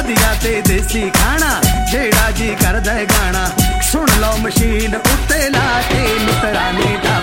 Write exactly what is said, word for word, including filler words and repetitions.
ਵਧੀਆ ਤੇ ਦੇਸੀ ਖਾਣਾ ਜਿਹੜਾ ਜੀ ਕਰਦਾ ਗਾਣਾ ਸੁਣ ਲਓ ਮਸ਼ੀਨ ਉੱਤੇ ਲਾ ਕੇ ਮਿੱਤਰਾਂ ਨੇ